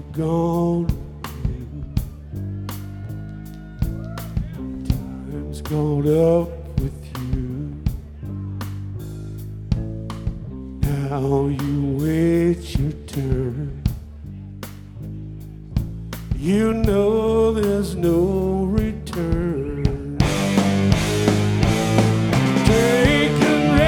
gone. Time's gone up with you. Now you wait your turn. You know there's no